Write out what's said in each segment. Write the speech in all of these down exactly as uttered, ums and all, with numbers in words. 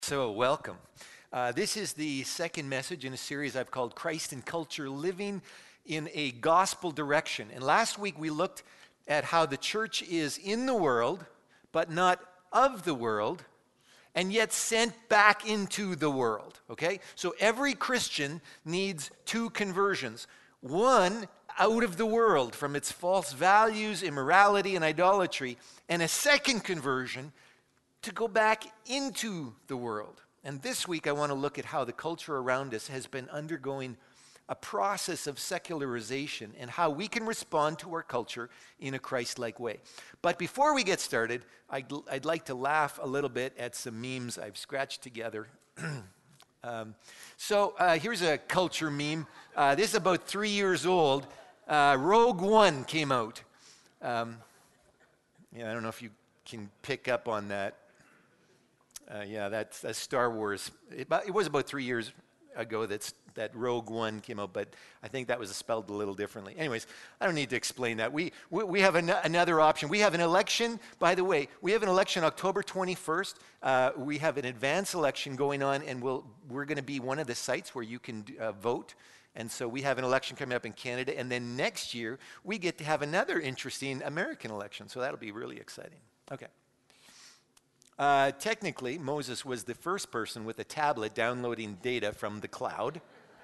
So, welcome. Uh, this is the second message in a series I've called Christ and Culture, Living in a Gospel Direction. And last week we looked at how the church is in the world, but not of the world, and yet sent back into the world, okay? So every Christian needs two conversions. One, out of the world from its false values, immorality, and idolatry, and a second conversion to go back into the world. And this week I want to look at how the culture around us has been undergoing a process of secularization and how we can respond to our culture in a Christ-like way. But before we get started, I'd, I'd like to laugh a little bit at some memes I've scratched together. um, so uh, here's a culture meme. Uh, this is about three years old. Uh, Rogue One came out. Um, yeah, I don't know if you can pick up on that. Uh, yeah, that's, that's Star Wars. It, it was about three years ago that's, that Rogue One came out, but I think that was spelled a little differently. Anyways, I don't need to explain that. We we, we have an, another option. We have an election, by the way, we have an election October twenty-first. Uh, we have an advance election going on, and we'll, we're going to be one of the sites where you can uh, vote. And so we have an election coming up in Canada, and then next year we get to have another interesting American election, so that'll be really exciting. Okay. Uh, technically, Moses was the first person with a tablet downloading data from the cloud.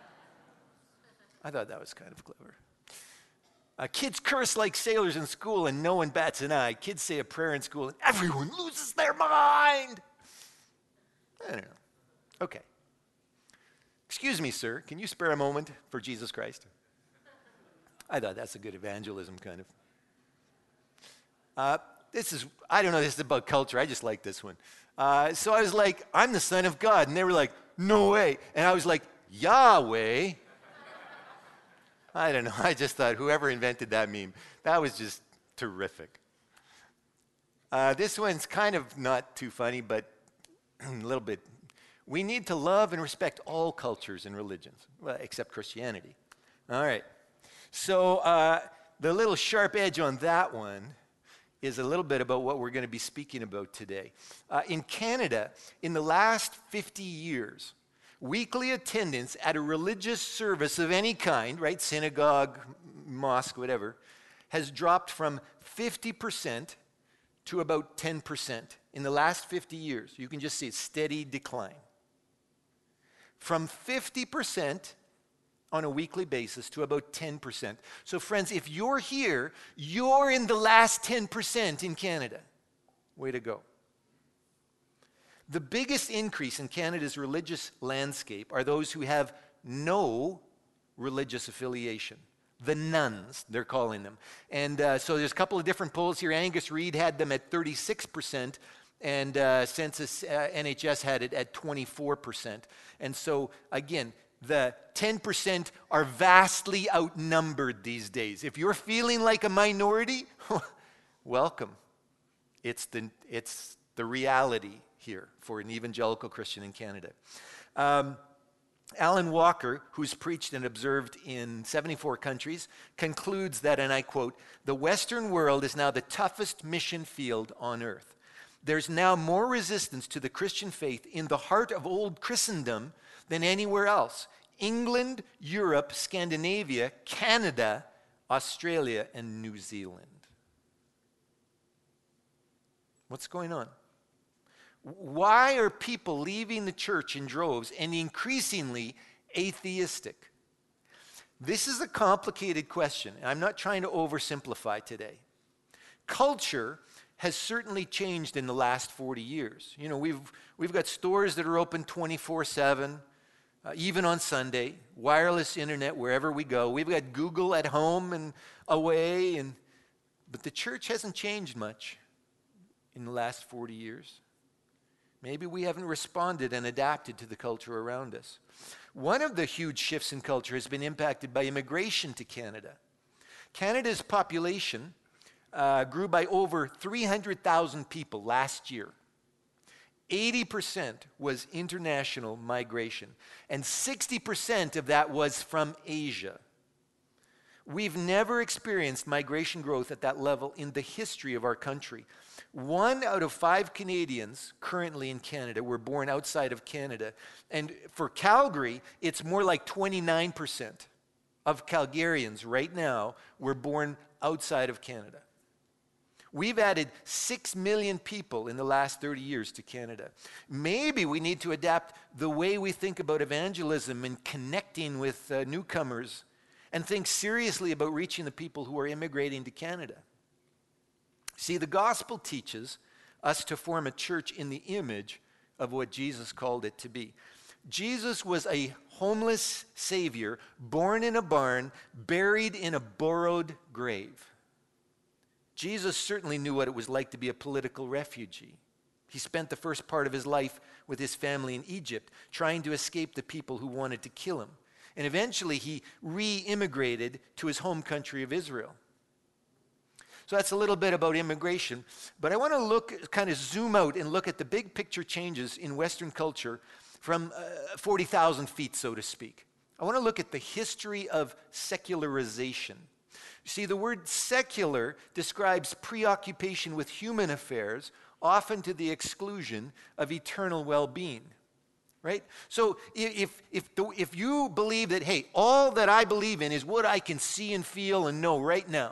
I thought that was kind of clever. Uh, kids curse like sailors in school and no one bats an eye. Kids say a prayer in school and everyone loses their mind. I don't know. Okay. Excuse me, sir. Can you spare a moment for Jesus Christ? I thought that's a good evangelism, kind of. Uh, This is, I don't know, this is about culture. I just like this one. Uh, so I was like, I'm the Son of God. And they were like, no way. And I was like, Yahweh. I don't know. I just thought whoever invented that meme, that was just terrific. Uh, this one's kind of not too funny, but a little bit. We need to love and respect all cultures and religions, well, except Christianity. All right. So uh, the little sharp edge on that one is a little bit about what we're going to be speaking about today. Uh, in Canada, in the last fifty years, weekly attendance at a religious service of any kind, right, synagogue, mosque, whatever, has dropped from fifty percent to about ten percent in the last fifty years. You can just see a steady decline. From fifty percent on a weekly basis to about ten percent. So friends, if you're here, you're in the last ten percent in Canada. Way to go. The biggest increase in Canada's religious landscape are those who have no religious affiliation. The nuns, they're calling them. And uh, so there's a couple of different polls here. Angus Reid had them at thirty-six percent, and uh, Census uh, N H S had it at twenty-four percent. And so, again, the ten percent are vastly outnumbered these days. If you're feeling like a minority, welcome. It's the, it's the reality here for an evangelical Christian in Canada. Um, Alan Walker, who's preached and observed in seventy-four countries, concludes that, and I quote, "The Western world is now the toughest mission field on earth. There's now more resistance to the Christian faith in the heart of old Christendom than anywhere else. England, Europe, Scandinavia, Canada, Australia, and New Zealand." What's going on? Why are people leaving the church in droves and increasingly atheistic? This is a complicated question. I'm not trying to oversimplify today. Culture has certainly changed in the last forty years. You know, we've we've got stores that are open twenty-four seven. Uh, even on Sunday, wireless internet wherever we go. We've got Google at home and away, and but the church hasn't changed much in the last forty years. Maybe we haven't responded and adapted to the culture around us. One of the huge shifts in culture has been impacted by immigration to Canada. Canada's population uh, grew by over three hundred thousand people last year. eighty percent was international migration, and sixty percent of that was from Asia. We've never experienced migration growth at that level in the history of our country. One out of five Canadians currently in Canada were born outside of Canada. And for Calgary, it's more like twenty-nine percent of Calgarians right now were born outside of Canada. We've added six million people in the last thirty years to Canada. Maybe we need to adapt the way we think about evangelism and connecting with uh, newcomers, and think seriously about reaching the people who are immigrating to Canada. See, the gospel teaches us to form a church in the image of what Jesus called it to be. Jesus was a homeless Savior, born in a barn, buried in a borrowed grave. Jesus certainly knew what it was like to be a political refugee. He spent the first part of his life with his family in Egypt, trying to escape the people who wanted to kill him. And eventually he re-immigrated to his home country of Israel. So that's a little bit about immigration. But I want to look, kind of zoom out and look at the big picture changes in Western culture from uh, forty thousand feet, so to speak. I want to look at the history of secularization. You see, the word secular describes preoccupation with human affairs, often to the exclusion of eternal well-being. Right? So if, if, the, if you believe that, hey, all that I believe in is what I can see and feel and know right now,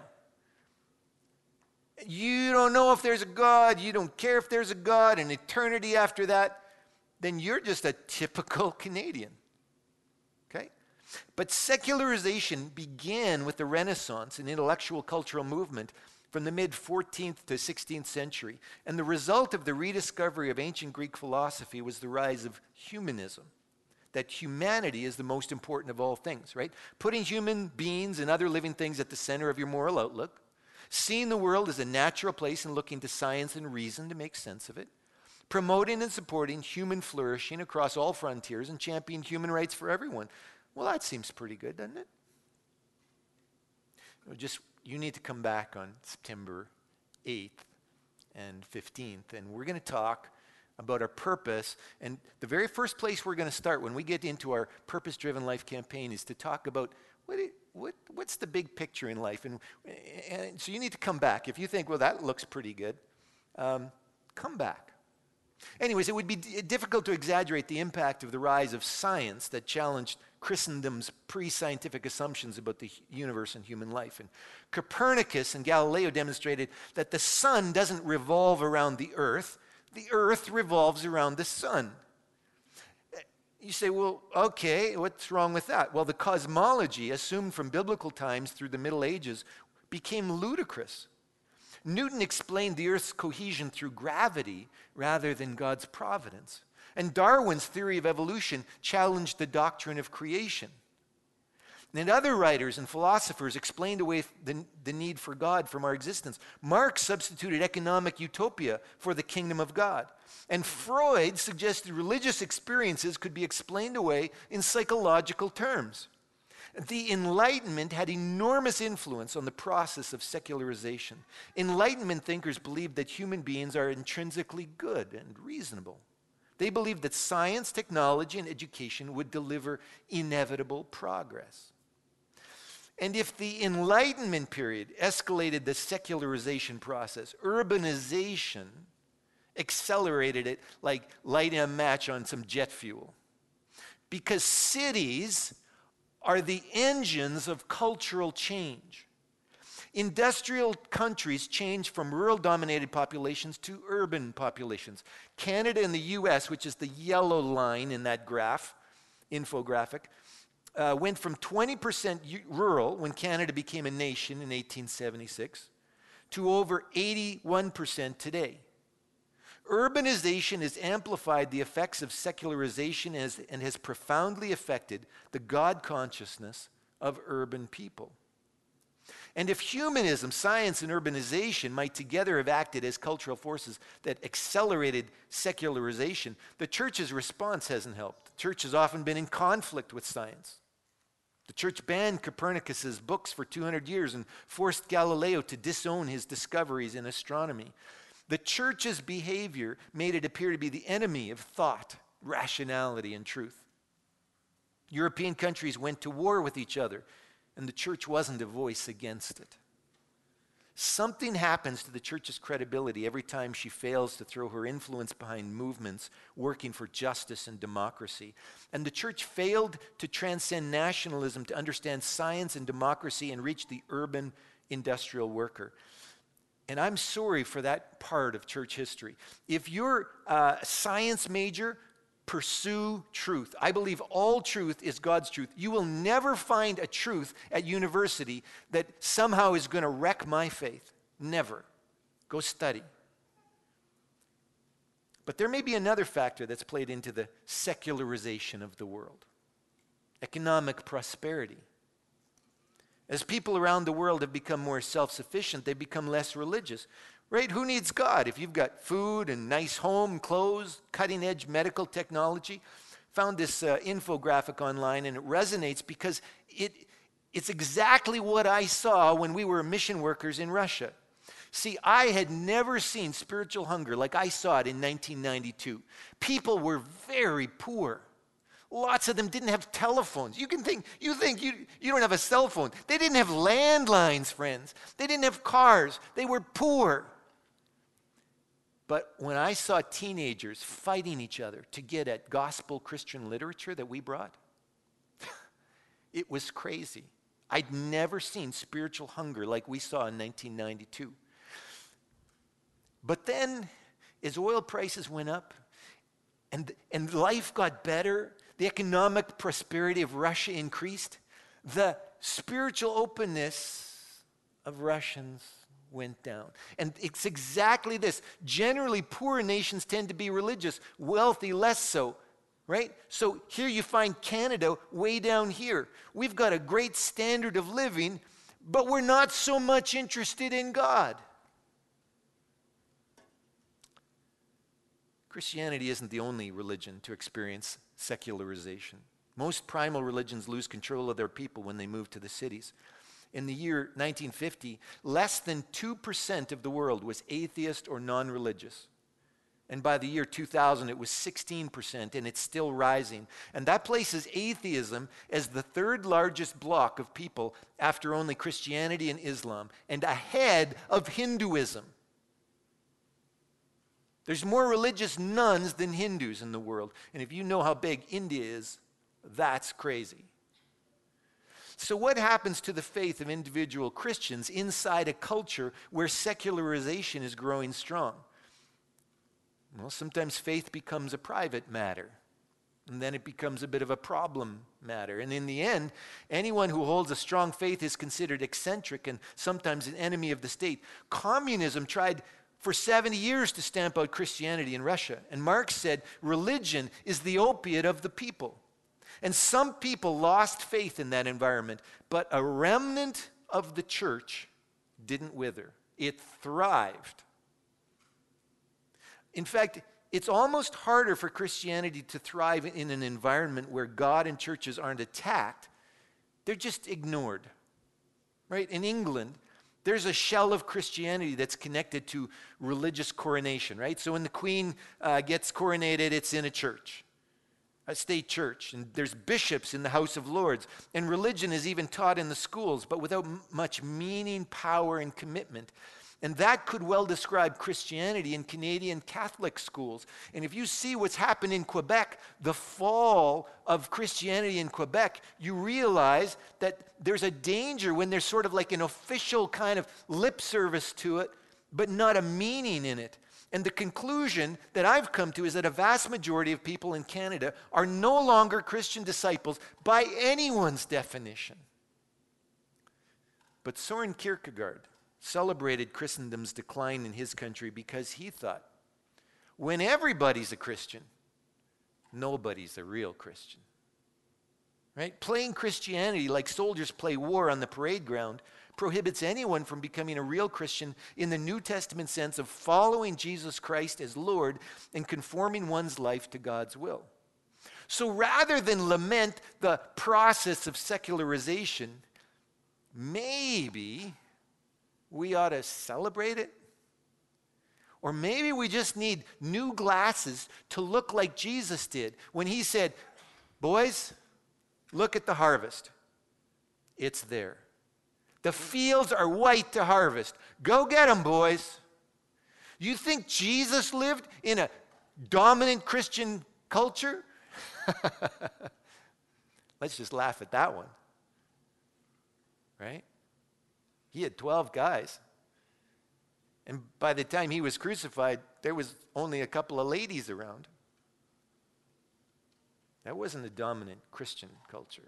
you don't know if there's a God, you don't care if there's a God, an eternity after that, then you're just a typical Canadian. Okay? But secularization began with the Renaissance, an intellectual cultural movement from the mid-fourteenth to sixteenth century. And the result of the rediscovery of ancient Greek philosophy was the rise of humanism, that humanity is the most important of all things, right? Putting human beings and other living things at the center of your moral outlook, seeing the world as a natural place and looking to science and reason to make sense of it, promoting and supporting human flourishing across all frontiers, and championing human rights for everyone. Well, that seems pretty good, doesn't it? Just you need to come back on September eighth and fifteenth, and we're going to talk about our purpose. And the very first place we're going to start when we get into our purpose-driven life campaign is to talk about what, it, what what's the big picture in life. And, and so you need to come back. If you think, well, that looks pretty good, um, come back. Anyways, it would be d- difficult to exaggerate the impact of the rise of science that challenged Christendom's pre-scientific assumptions about the universe and human life. And Copernicus and Galileo demonstrated that the sun doesn't revolve around the earth, the earth revolves around the sun. You say, well, okay, what's wrong with that? Well, the cosmology assumed from biblical times through the Middle Ages became ludicrous. Newton explained the earth's cohesion through gravity rather than God's providence. And Darwin's theory of evolution challenged the doctrine of creation. And other writers and philosophers explained away the, the need for God from our existence. Marx substituted economic utopia for the kingdom of God. And Freud suggested religious experiences could be explained away in psychological terms. The Enlightenment had enormous influence on the process of secularization. Enlightenment thinkers believed that human beings are intrinsically good and reasonable. They believed that science, technology, and education would deliver inevitable progress. And if the Enlightenment period escalated the secularization process, urbanization accelerated it like lighting a match on some jet fuel. Because cities are the engines of cultural change. Industrial countries change from rural-dominated populations to urban populations. Canada and the U S, which is the yellow line in that graph, infographic, uh, went from twenty percent rural when Canada became a nation in eighteen seventy-six to over eighty-one percent today. Urbanization has amplified the effects of secularization as, and has profoundly affected the God consciousness of urban people. And if humanism, science, and urbanization might together have acted as cultural forces that accelerated secularization, the church's response hasn't helped. The church has often been in conflict with science. The church banned Copernicus's books for two hundred years and forced Galileo to disown his discoveries in astronomy. The church's behavior made it appear to be the enemy of thought, rationality, and truth. European countries went to war with each other and the church wasn't a voice against it. Something happens to the church's credibility every time she fails to throw her influence behind movements working for justice and democracy. And the church failed to transcend nationalism to understand science and democracy and reach the urban industrial worker. And I'm sorry for that part of church history. If you're a science major, pursue truth. I believe all truth is God's truth. You will never find a truth at university that somehow is going to wreck my faith. Never. Go study. But there may be another factor that's played into the secularization of the world. Economic prosperity. As people around the world have become more self-sufficient, they've become less religious. Right? Who needs God? If you've got food and nice home, clothes, cutting-edge medical technology. Found this uh, infographic online, and it resonates because it, it's exactly what I saw when we were mission workers in Russia. See, I had never seen spiritual hunger like I saw it in nineteen ninety-two. People were very poor. Lots of them didn't have telephones. You can think, you think you, you don't have a cell phone. They didn't have landlines, friends. They didn't have cars. They were poor. But when I saw teenagers fighting each other to get at gospel Christian literature that we brought, it was crazy. I'd never seen spiritual hunger like we saw in nineteen ninety-two. But then, as oil prices went up and, and life got better, the economic prosperity of Russia increased, the spiritual openness of Russians went down. And it's exactly this. Generally, poorer nations tend to be religious, wealthy less so, right? So here you find Canada way down here. We've got a great standard of living, but we're not so much interested in God. Christianity isn't the only religion to experience secularization. Most primal religions lose control of their people when they move to the cities. In the year nineteen fifty, less than two percent of the world was atheist or non-religious. And by the year two thousand, it was sixteen percent, and it's still rising. And that places atheism as the third largest block of people after only Christianity and Islam, and ahead of Hinduism. There's more religious nuns than Hindus in the world. And if you know how big India is, that's crazy. So what happens to the faith of individual Christians inside a culture where secularization is growing strong? Well, sometimes faith becomes a private matter, and then it becomes a bit of a problem matter. And in the end, anyone who holds a strong faith is considered eccentric and sometimes an enemy of the state. Communism tried for seventy years to stamp out Christianity in Russia, and Marx said religion is the opiate of the people. And some people lost faith in that environment, but a remnant of the church didn't wither. It thrived. In fact, it's almost harder for Christianity to thrive in an environment where God and churches aren't attacked. They're just ignored. Right? In England, there's a shell of Christianity that's connected to religious coronation, right? So when the Queen uh, gets coronated, it's in a church. A state church, and there's bishops in the House of Lords, and religion is even taught in the schools, but without m- much meaning, power, and commitment. And that could well describe Christianity in Canadian Catholic schools. And if you see what's happened in Quebec, the fall of Christianity in Quebec, you realize that there's a danger when there's sort of like an official kind of lip service to it, but not a meaning in it. And the conclusion that I've come to is that a vast majority of people in Canada are no longer Christian disciples by anyone's definition. But Soren Kierkegaard celebrated Christendom's decline in his country because he thought, when everybody's a Christian, nobody's a real Christian. Right? Playing Christianity like soldiers play war on the parade ground prohibits anyone from becoming a real Christian in the New Testament sense of following Jesus Christ as Lord and conforming one's life to God's will. So rather than lament the process of secularization, maybe we ought to celebrate it. Or maybe we just need new glasses to look like Jesus did when he said, boys, look at the harvest. It's there. The fields are white to harvest. Go get them, boys. You think Jesus lived in a dominant Christian culture? Let's just laugh at that one. Right? He had twelve guys. And by the time he was crucified, there was only a couple of ladies around. That wasn't a dominant Christian culture.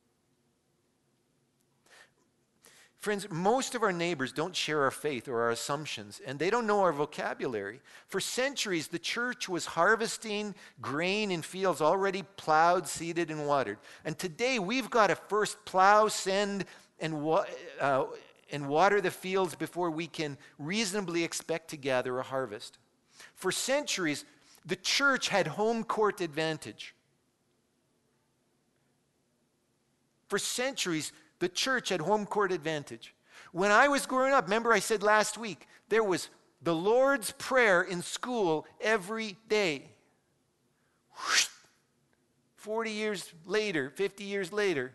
Friends, most of our neighbors don't share our faith or our assumptions, and they don't know our vocabulary. For centuries, the church was harvesting grain in fields already plowed, seeded, and watered. And today, we've got to first plow, send, and, wa- uh, and water the fields before we can reasonably expect to gather a harvest. For centuries, the church had home court advantage. For centuries, the church had home court advantage. When I was growing up, remember I said last week, there was the Lord's Prayer in school every day. forty years later, fifty years later,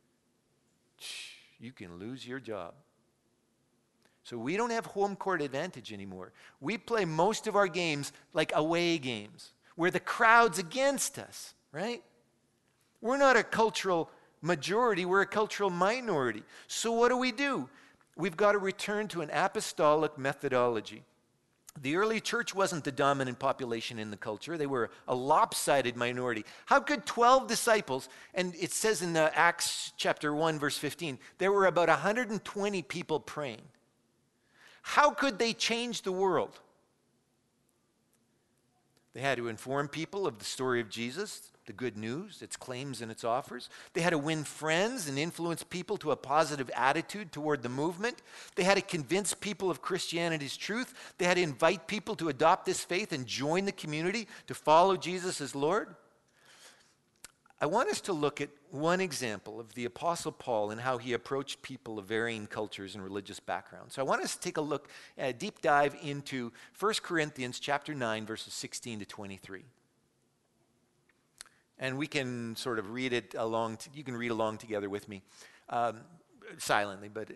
you can lose your job. So we don't have home court advantage anymore. We play most of our games like away games, where the crowd's against us, right? We're not a cultural majority, we're a cultural minority. So what do we do? We've got to return to an apostolic methodology. The early church wasn't the dominant population in the culture. They were a lopsided minority. How could twelve disciples, and it says in the Acts chapter one, verse fifteen, there were about one hundred twenty people praying. How could they change the world? They had to inform people of the story of Jesus, the good news, its claims and its offers. They had to win friends and influence people to a positive attitude toward the movement. They had to convince people of Christianity's truth. They had to invite people to adopt this faith and join the community to follow Jesus as Lord. I want us to look at one example of the Apostle Paul and how he approached people of varying cultures and religious backgrounds. So I want us to take a look, a deep dive into First Corinthians chapter nine, verses sixteen to twenty-three. And we can sort of read it along, to, you can read along together with me, um, silently. But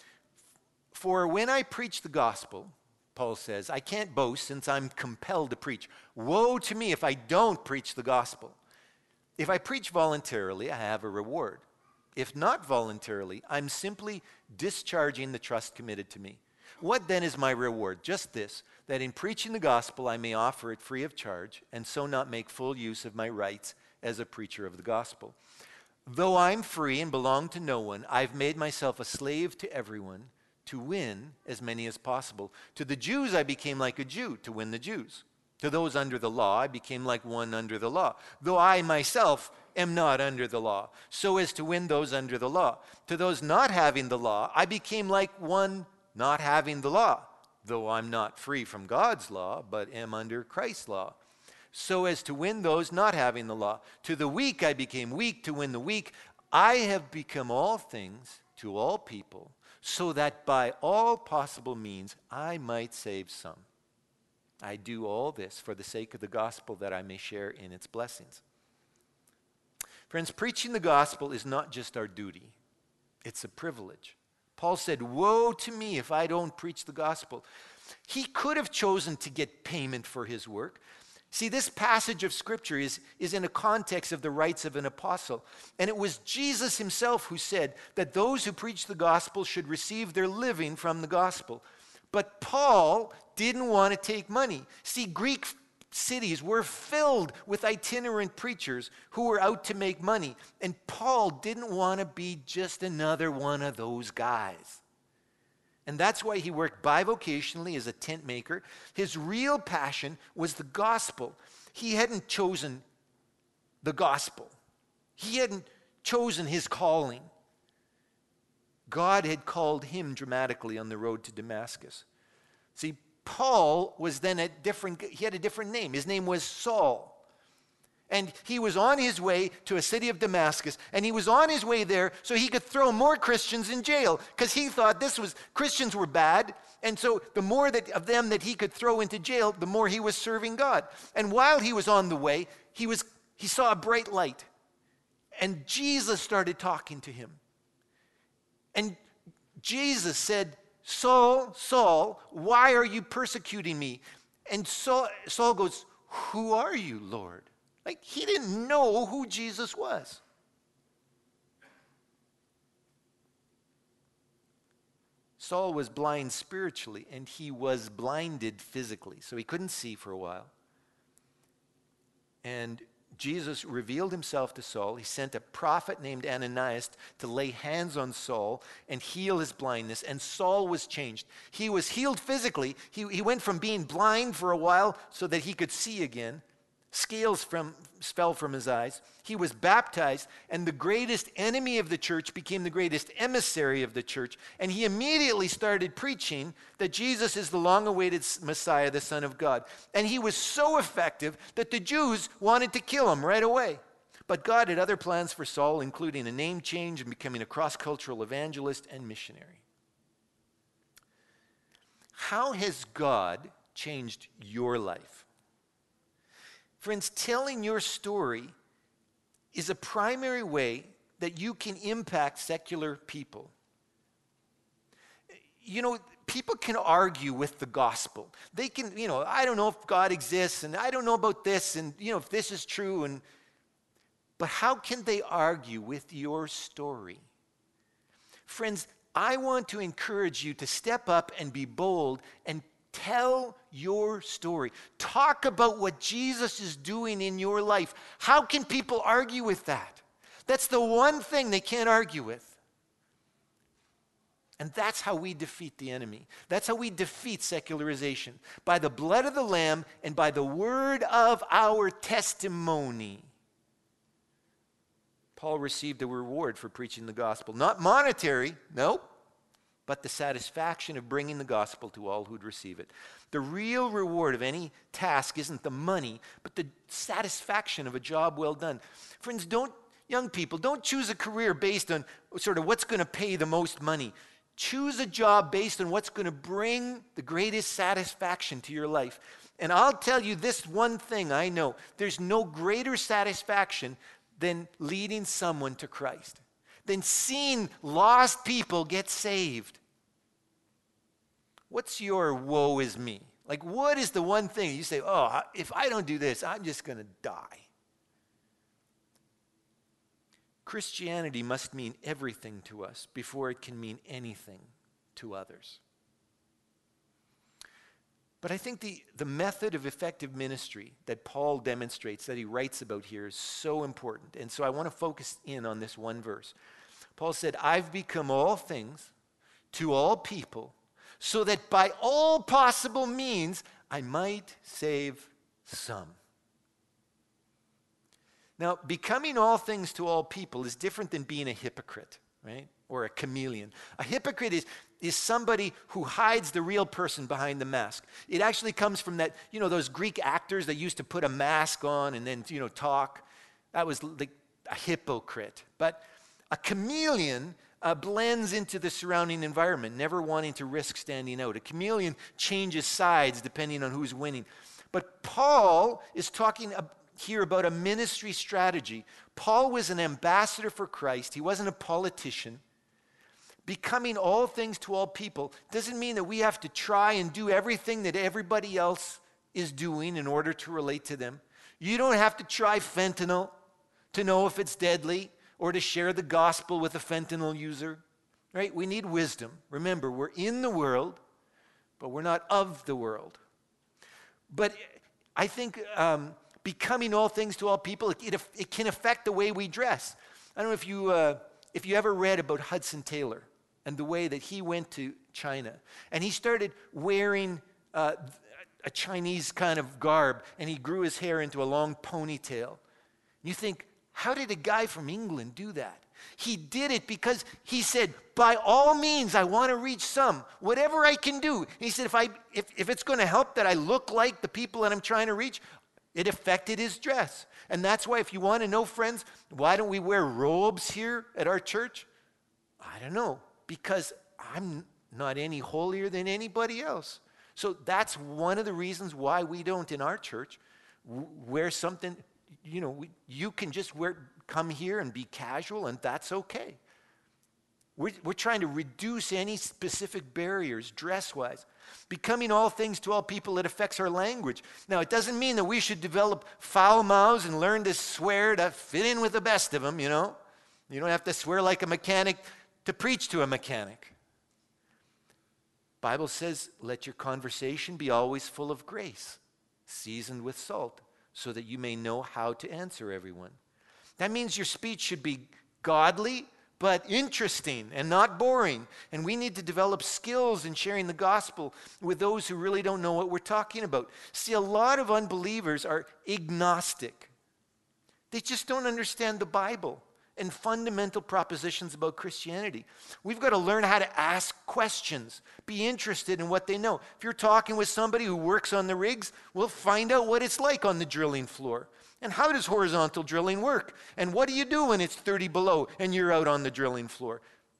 for when I preach the gospel, Paul says, I can't boast since I'm compelled to preach. Woe to me if I don't preach the gospel. If I preach voluntarily, I have a reward. If not voluntarily, I'm simply discharging the trust committed to me. What then is my reward? Just this, that in preaching the gospel I may offer it free of charge, and so not make full use of my rights as a preacher of the gospel. Though I'm free and belong to no one, I've made myself a slave to everyone to win as many as possible. To the Jews I became like a Jew to win the Jews. To those under the law, I became like one under the law, though I myself am not under the law, so as to win those under the law. To those not having the law, I became like one not having the law, though I'm not free from God's law, but am under Christ's law, so as to win those not having the law. To the weak I became weak to win the weak. I have become all things to all people, so that by all possible means I might save some. I do all this for the sake of the gospel, that I may share in its blessings. Friends, preaching the gospel is not just our duty. It's a privilege. Paul said, woe to me if I don't preach the gospel. He could have chosen to get payment for his work. See, this passage of Scripture is, is in a context of the rights of an apostle. And it was Jesus himself who said that those who preach the gospel should receive their living from the gospel. But Paul didn't want to take money. See, Greek cities were filled with itinerant preachers who were out to make money. And Paul didn't want to be just another one of those guys. And that's why he worked bivocationally as a tent maker. His real passion was the gospel. He hadn't chosen the gospel. He hadn't chosen his calling. God had called him dramatically on the road to Damascus. See, Paul was then a different, he had a different name. His name was Saul. And he was on his way to a city of Damascus, and he was on his way there so he could throw more Christians in jail, because he thought this was, Christians were bad, and so the more that of them that he could throw into jail, the more he was serving God. And while he was on the way, he was he saw a bright light, and Jesus started talking to him. And Jesus said, Saul, Saul, why are you persecuting me? And Saul, Saul goes, who are you, Lord? Like, he didn't know who Jesus was. Saul was blind spiritually, and he was blinded physically, so he couldn't see for a while. And Jesus revealed himself to Saul. He sent a prophet named Ananias to lay hands on Saul and heal his blindness, and Saul was changed. He was healed physically. He, he went from being blind for a while so that he could see again. Scales from, fell from his eyes. He was baptized, and the greatest enemy of the church became the greatest emissary of the church. And he immediately started preaching that Jesus is the long-awaited Messiah, the Son of God. And he was so effective that the Jews wanted to kill him right away. But God had other plans for Saul, including a name change and becoming a cross-cultural evangelist and missionary. How has God changed your life? Friends, telling your story is a primary way that you can impact secular people. You know, people can argue with the gospel. They can, you know, I don't know if God exists, and I don't know about this, and, you know, if this is true. And but how can they argue with your story? Friends, I want to encourage you to step up and be bold and tell your story. Talk about what Jesus is doing in your life. How can people argue with that? That's the one thing they can't argue with. And that's how we defeat the enemy. That's how we defeat secularization. By the blood of the Lamb and by the word of our testimony. Paul received a reward for preaching the gospel. Not monetary, nope. But the satisfaction of bringing the gospel to all who'd receive it. The real reward of any task isn't the money, but the satisfaction of a job well done. Friends, don't, young people, don't choose a career based on sort of what's going to pay the most money. Choose a job based on what's going to bring the greatest satisfaction to your life. And I'll tell you this one thing I know. There's no greater satisfaction than leading someone to Christ. Than seeing lost people get saved. What's your woe is me? Like, what is the one thing you say, oh, if I don't do this, I'm just going to die? Christianity must mean everything to us before it can mean anything to others. But I think the, the method of effective ministry that Paul demonstrates, that he writes about here, is so important. And so I want to focus in on this one verse. Paul said, I've become all things to all people, so that by all possible means I might save some. Now, becoming all things to all people is different than being a hypocrite, right? Or a chameleon. A hypocrite is, is somebody who hides the real person behind the mask. It actually comes from that, you know, those Greek actors that used to put a mask on and then, you know, talk. That was like a hypocrite. But a chameleon uh, blends into the surrounding environment, never wanting to risk standing out. A chameleon changes sides depending on who's winning. But Paul is talking about here about a ministry strategy. Paul was an ambassador for Christ. He wasn't a politician. Becoming all things to all people doesn't mean that we have to try and do everything that everybody else is doing in order to relate to them. You don't have to try fentanyl to know if it's deadly or to share the gospel with a fentanyl user. Right? We need wisdom. Remember, we're in the world, but we're not of the world. But I think um, becoming all things to all people, it, it, it can affect the way we dress. I don't know if you, uh, if you ever read about Hudson Taylor and the way that he went to China. And he started wearing uh, a Chinese kind of garb, and he grew his hair into a long ponytail. You think, how did a guy from England do that? He did it because he said, by all means, I want to reach some. Whatever I can do. He said, if, I, if, if it's going to help that I look like the people that I'm trying to reach, it affected his dress. And that's why, if you want to know, friends, why don't we wear robes here at our church? I don't know. Because I'm not any holier than anybody else. So that's one of the reasons why we don't, in our church, wear something, you know, we, you can just wear, come here and be casual, and that's okay. We're, we're trying to reduce any specific barriers dress-wise. Becoming all things to all people, it affects our language. Now, it doesn't mean that we should develop foul mouths and learn to swear to fit in with the best of them, you know. You don't have to swear like a mechanic to preach to a mechanic. Bible says, let your conversation be always full of grace, seasoned with salt, so that you may know how to answer everyone. That means your speech should be godly, but interesting and not boring. And we need to develop skills in sharing the gospel with those who really don't know what we're talking about. See, a lot of unbelievers are agnostic. They just don't understand the Bible and fundamental propositions about Christianity. We've got to learn how to ask questions, be interested in what they know. If you're talking with somebody who works on the rigs, we'll find out what it's like on the drilling floor. And how does horizontal drilling work? And what do you do when it's thirty below and you're out on the drilling floor?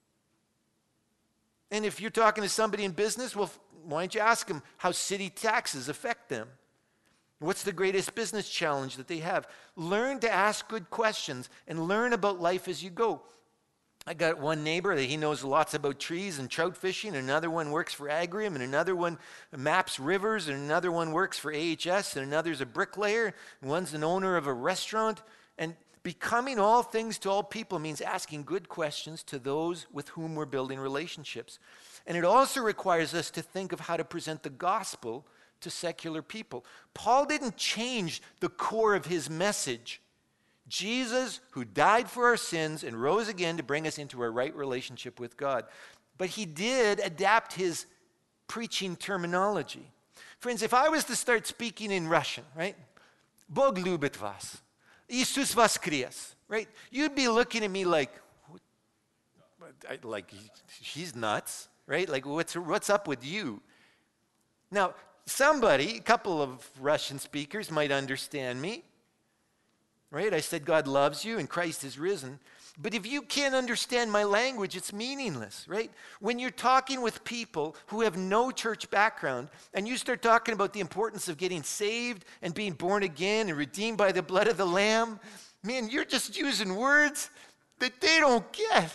And if you're talking to somebody in business, well, why don't you ask them how city taxes affect them? What's the greatest business challenge that they have? Learn to ask good questions and learn about life as you go. I got one neighbor that he knows lots about trees and trout fishing, and another one works for Agrium, and another one maps rivers, and another one works for A H S, and another's a bricklayer, and one's an owner of a restaurant. And becoming all things to all people means asking good questions to those with whom we're building relationships. And it also requires us to think of how to present the gospel to secular people. Paul didn't change the core of his message. Jesus, who died for our sins and rose again to bring us into a right relationship with God. But he did adapt his preaching terminology. Friends, if I was to start speaking in Russian, right? Bog любит вас. Иисус воскрес, right? You'd be looking at me like, like he's nuts, right? Like, what's, what's up with you? Now, somebody, a couple of Russian speakers might understand me. Right? I said God loves you and Christ is risen. But if you can't understand my language, it's meaningless, right? When you're talking with people who have no church background and you start talking about the importance of getting saved and being born again and redeemed by the blood of the Lamb, man, you're just using words that they don't get.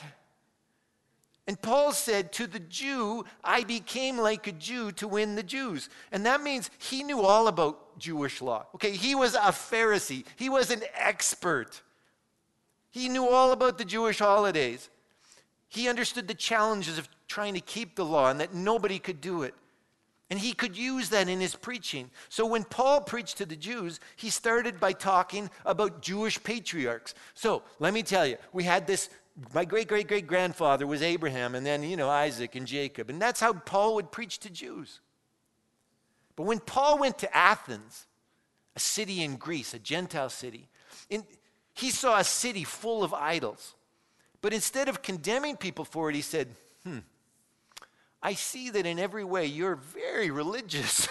And Paul said, to the Jew, I became like a Jew to win the Jews. And that means he knew all about Jewish law. Okay, he was a Pharisee. He was an expert. He knew all about the Jewish holidays. He understood the challenges of trying to keep the law and that nobody could do it. And he could use that in his preaching. So when Paul preached to the Jews, he started by talking about Jewish patriarchs. So let me tell you, we had this. My great-great-great-grandfather was Abraham, and then, you know, Isaac and Jacob. And that's how Paul would preach to Jews. But when Paul went to Athens, a city in Greece, a Gentile city, in, he saw a city full of idols. But instead of condemning people for it, he said, hmm, I see that in every way you're very religious.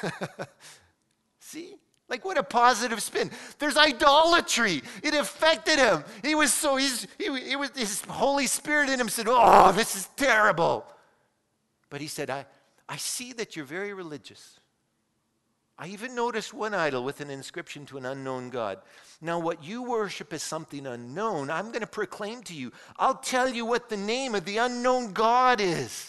See? Like, what a positive spin. There's idolatry. It affected him. He was so, he's, he, he was, his Holy Spirit in him said, oh, this is terrible. But he said, I, I see that you're very religious. I even noticed one idol with an inscription to an unknown God. Now, what you worship as something unknown, I'm going to proclaim to you. I'll tell you what the name of the unknown God is.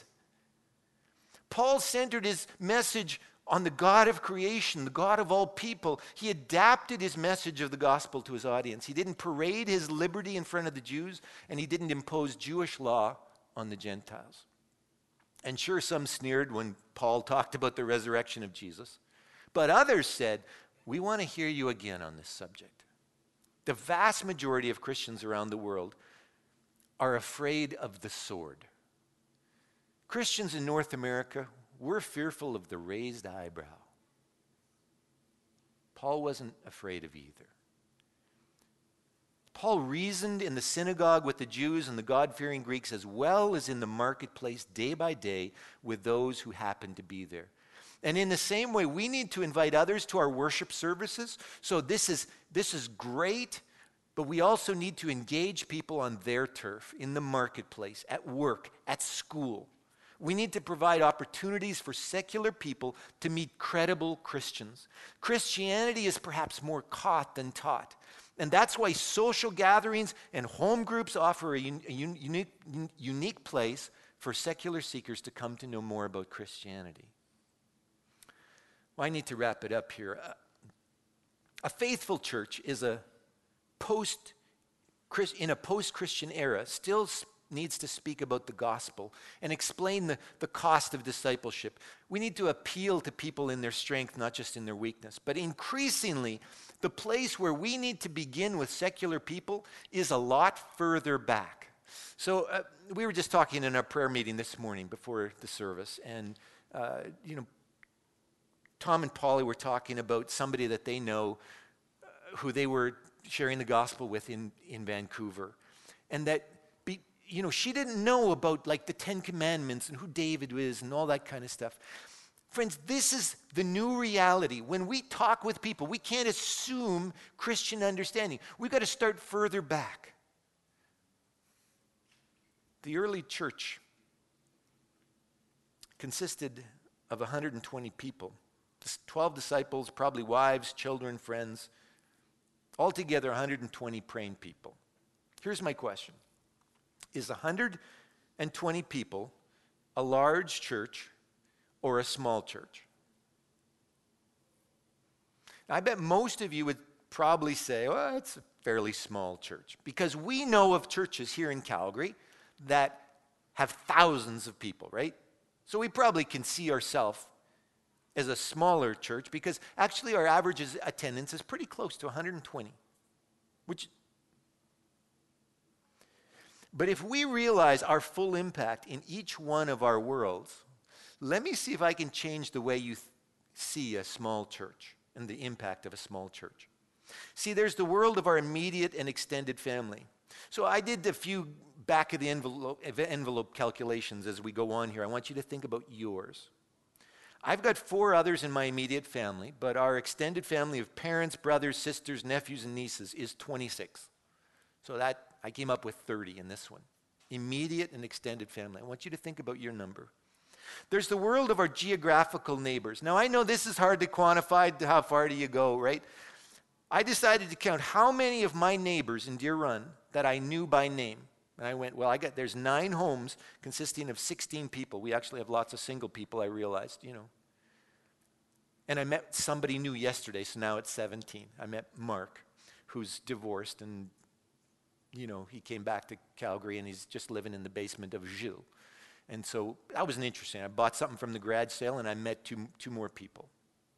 Paul centered his message on the God of creation, the God of all people. He adapted his message of the gospel to his audience. He didn't parade his liberty in front of the Jews, and he didn't impose Jewish law on the Gentiles. And sure, some sneered when Paul talked about the resurrection of Jesus. But others said, we want to hear you again on this subject. The vast majority of Christians around the world are afraid of the sword. Christians in North America, we're fearful of the raised eyebrow. Paul wasn't afraid of either. Paul reasoned in the synagogue with the Jews and the God-fearing Greeks as well as in the marketplace day by day with those who happened to be there. And in the same way, we need to invite others to our worship services. So this is, this is great, but we also need to engage people on their turf, in the marketplace, at work, at school. We need to provide opportunities for secular people to meet credible Christians. Christianity is perhaps more caught than taught. And that's why social gatherings and home groups offer a, un- a un- unique, un- unique place for secular seekers to come to know more about Christianity. Well, I need to wrap it up here. Uh, a faithful church is a post in a post-Christian era still needs to speak about the gospel and explain the, the cost of discipleship. We need to appeal to people in their strength, not just in their weakness. But increasingly, the place where we need to begin with secular people is a lot further back. So uh, we were just talking in our prayer meeting this morning before the service, and uh, you know, Tom and Polly were talking about somebody that they know uh, who they were sharing the gospel with in, in Vancouver. And that, be, you know, she didn't know about like the Ten Commandments and who David is and all that kind of stuff. Friends, this is the new reality. When we talk with people, we can't assume Christian understanding. We've got to start further back. The early church consisted of one hundred twenty people. twelve disciples, probably wives, children, friends. Altogether, one hundred twenty praying people. Here's my question. Is one hundred twenty people a large church or a small church? I bet most of you would probably say, well, it's a fairly small church. Because we know of churches here in Calgary that have thousands of people, right? So we probably can see ourselves as a smaller church, because actually our average is, attendance is pretty close to one hundred twenty. Which, but if we realize our full impact in each one of our worlds, let me see if I can change the way you th- see a small church and the impact of a small church. See, there's the world of our immediate and extended family. So I did a few back of the envelope, envelope calculations as we go on here. I want you to think about yours. I've got four others in my immediate family, but our extended family of parents, brothers, sisters, nephews, and nieces is twenty-six. So that I came up with thirty in this one. Immediate and extended family. I want you to think about your number. There's the world of our geographical neighbors. Now, I know this is hard to quantify. How far do you go, right? I decided to count how many of my neighbors in Deer Run that I knew by name. And I went, well, I got there's nine homes consisting of sixteen people. We actually have lots of single people, I realized, you know. And I met somebody new yesterday, so now it's seventeen. I met Mark, who's divorced, and, you know, he came back to Calgary, and he's just living in the basement of Gilles. And so that was interesting. I bought something from the garage sale, and I met two, two more people.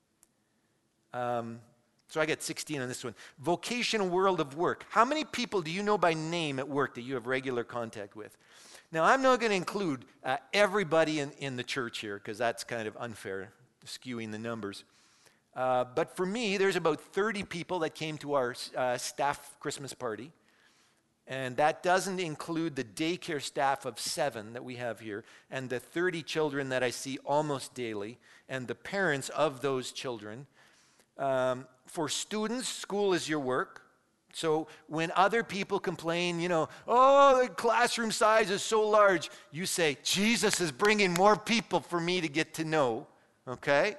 Um, so I got sixteen on this one. Vocational world of work. How many people do you know by name at work that you have regular contact with? Now, I'm not going to include uh, everybody in, in the church here, because that's kind of unfair, skewing the numbers. Uh, but for me, there's about thirty people that came to our uh, staff Christmas party. And that doesn't include the daycare staff of seven that we have here, and the thirty children that I see almost daily, and the parents of those children. Um, for students, school is your work. So when other people complain, you know, oh, the classroom size is so large, you say, Jesus is bringing more people for me to get to know, okay?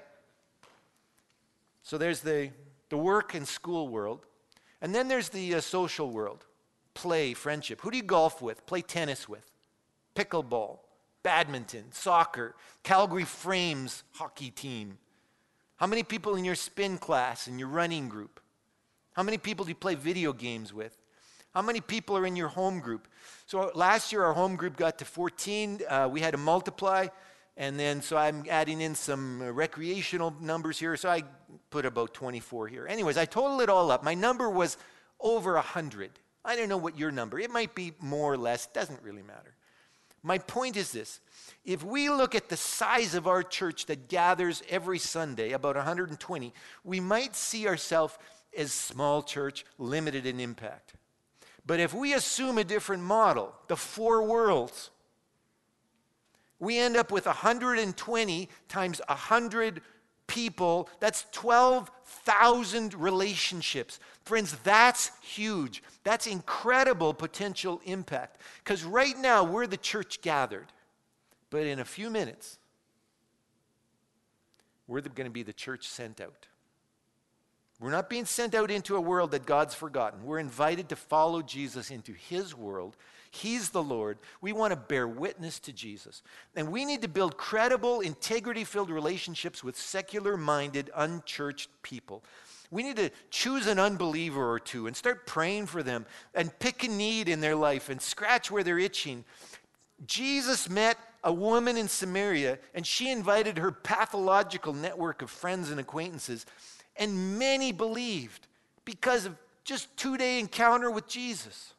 So there's the, the work and school world. And then there's the uh, social world. Play, friendship. Who do you golf with? Play tennis with? Pickleball, badminton, soccer, Calgary Frames hockey team. How many people in your spin class, in your running group? How many people do you play video games with? How many people are in your home group? So last year our home group got to fourteen. Uh, we had to multiply. And then so I'm adding in some uh, recreational numbers here. So I put about twenty-four here. Anyways, I total it all up. My number was over one hundred. I don't know what your number. It might be more or less. Doesn't really matter. My point is this. If we look at the size of our church that gathers every Sunday, about one hundred twenty, we might see ourselves as small church, limited in impact. But if we assume a different model, the four worlds, we end up with one hundred twenty times one hundred people. That's twelve thousand relationships. Friends, that's huge. That's incredible potential impact. Because right now, we're the church gathered. But in a few minutes, we're going to be the church sent out. We're not being sent out into a world that God's forgotten. We're invited to follow Jesus into his world. He's the Lord. We want to bear witness to Jesus. And we need to build credible, integrity-filled relationships with secular-minded, unchurched people. We need to choose an unbeliever or two and start praying for them and pick a need in their life and scratch where they're itching. Jesus met a woman in Samaria, and she invited her pathological network of friends and acquaintances, and many believed because of just two-day encounter with Jesus.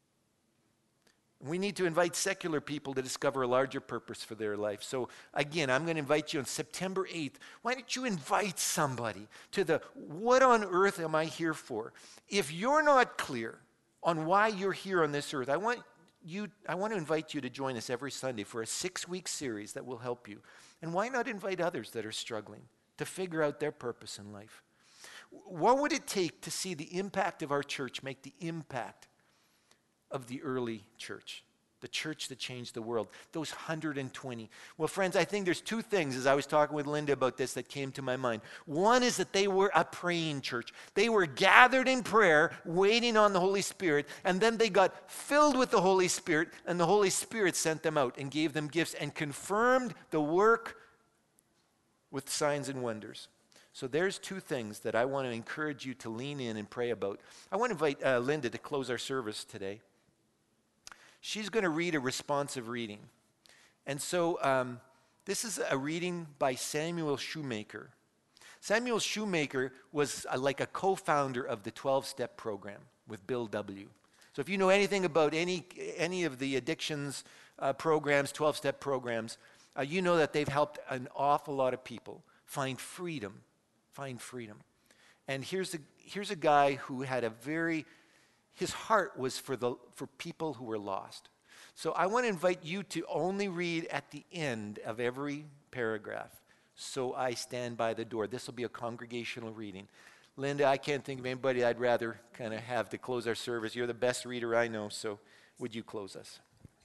We need to invite secular people to discover a larger purpose for their life. So again, I'm going to invite you on September eighth. Why don't you invite somebody to the what on earth am I here for? If you're not clear on why you're here on this earth, I want you I want to invite you to join us every Sunday for a six-week series that will help you. And why not invite others that are struggling to figure out their purpose in life? What would it take to see the impact of our church make the impact of the early church, the church that changed the world, those one hundred twenty? Well, friends, I think there's two things as I was talking with Linda about this that came to my mind. One is that they were a praying church. They were gathered in prayer, waiting on the Holy Spirit, and then they got filled with the Holy Spirit, and the Holy Spirit sent them out and gave them gifts and confirmed the work with signs and wonders. So there's two things that I want to encourage you to lean in and pray about. I want to invite uh, Linda to close our service today. She's going to read a responsive reading. And so um, this is a reading by Samuel Shoemaker. Samuel Shoemaker was uh, like a co-founder of the twelve-step program with Bill W. So if you know anything about any, any of the addictions uh, programs, twelve-step programs, uh, you know that they've helped an awful lot of people find freedom, find freedom. And here's a, here's a guy who had a very His heart was for the for people who were lost. So I want to invite you to only read at the end of every paragraph. So I stand by the door. This will be a congregational reading. Linda, I can't think of anybody I'd rather kind of have to close our service. You're the best reader I know, so would you close us?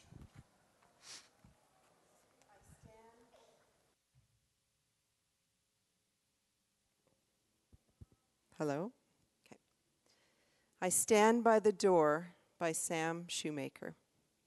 Hello? Okay. I Stand by the Door by Sam Shoemaker.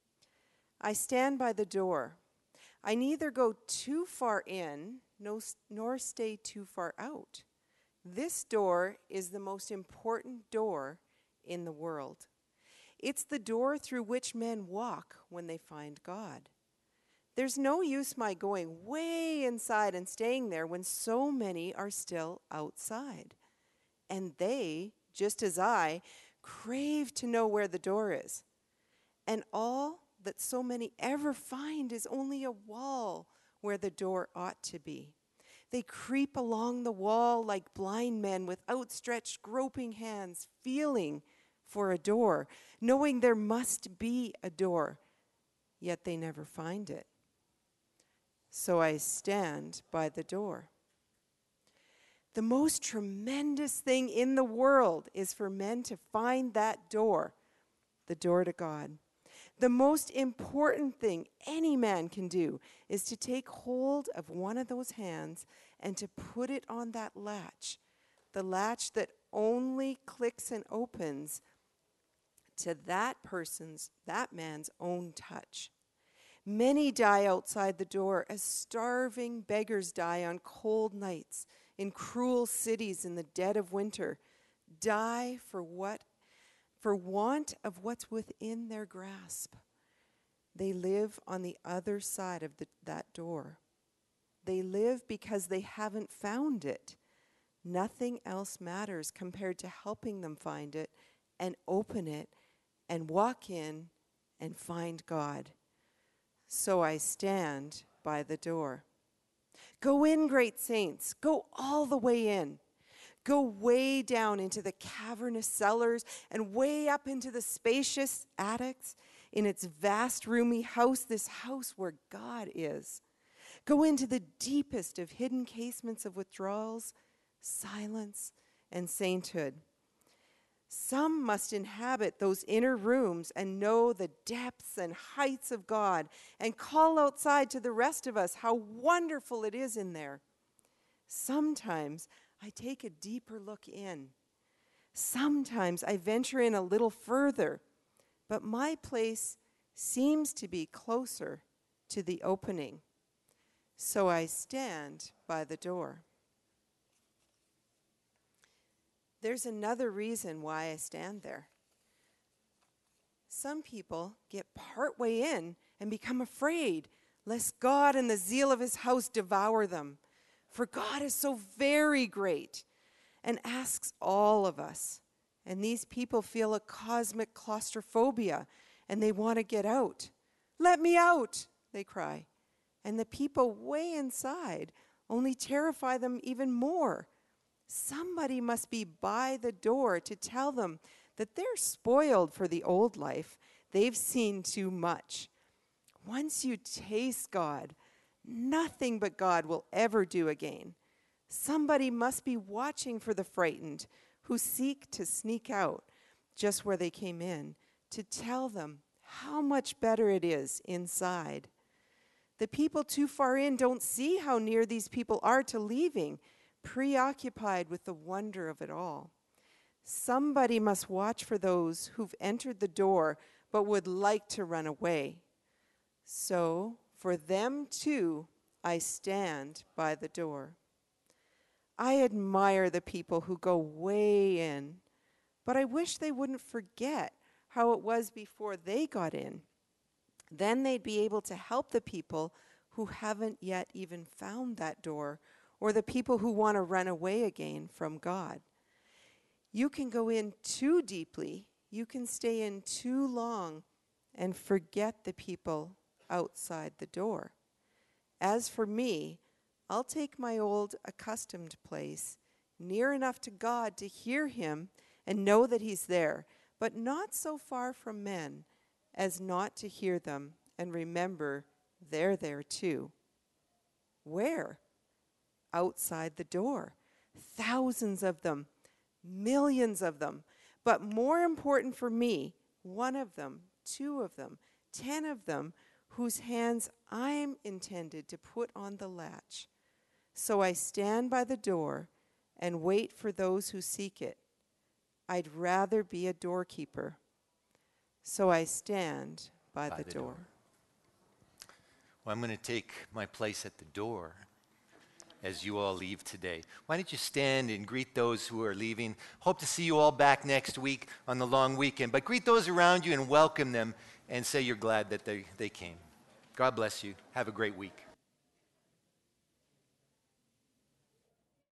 I stand by the door. I neither go too far in, no, nor stay too far out. This door is the most important door in the world. It's the door through which men walk when they find God. There's no use my going way inside and staying there when so many are still outside. And they, just as I, crave to know where the door is. And all that so many ever find is only a wall where the door ought to be. They creep along the wall like blind men with outstretched, groping hands, feeling for a door, knowing there must be a door, yet they never find it. So I stand by the door. The most tremendous thing in the world is for men to find that door, the door to God. The most important thing any man can do is to take hold of one of those hands and to put it on that latch, the latch that only clicks and opens to that person's, that man's own touch. Many die outside the door as starving beggars die on cold nights in cruel cities in the dead of winter, die for what, for want of what's within their grasp. They live on the other side of the, that door. They live because they haven't found it. Nothing else matters compared to helping them find it and open it and walk in and find God. So I stand by the door. Go in, great saints. Go all the way in. Go way down into the cavernous cellars and way up into the spacious attics in its vast, roomy house, this house where God is. Go into the deepest of hidden casements of withdrawals, silence, and sainthood. Some must inhabit those inner rooms and know the depths and heights of God and call outside to the rest of us how wonderful it is in there. Sometimes I take a deeper look in Sometimes I venture in a little further, but my place seems to be closer to the opening. So I stand by the door. There's another reason why I stand there. Some people get partway in and become afraid lest God and the zeal of his house devour them. For God is so very great and asks all of us. And these people feel a cosmic claustrophobia and they want to get out. Let me out, they cry. And the people way inside only terrify them even more. Somebody must be by the door to tell them that they're spoiled for the old life. They've seen too much. Once you taste God, nothing but God will ever do again. Somebody must be watching for the frightened who seek to sneak out just where they came in to tell them how much better it is inside. The people too far in don't see how near these people are to leaving, preoccupied with the wonder of it all. Somebody must watch for those who've entered the door but would like to run away. So, for them too, I stand by the door. I admire the people who go way in, but I wish they wouldn't forget how it was before they got in. Then they'd be able to help the people who haven't yet even found that door, or the people who want to run away again from God. You can go in too deeply, you can stay in too long, and forget the people outside the door. As for me, I'll take my old accustomed place, near enough to God to hear him and know that he's there, but not so far from men as not to hear them and remember they're there too. Where? Outside the door. Thousands of them, millions of them. But more important for me, one of them, two of them, ten of them, whose hands I'm intended to put on the latch. So I stand by the door and wait for those who seek it. I'd rather be a doorkeeper. So I stand by, by the, the door. door. Well, I'm going to take my place at the door as you all leave today. Why don't you stand and greet those who are leaving? Hope to see you all back next week on the long weekend. But greet those around you and welcome them and say you're glad that they, they came. God bless you. Have a great week.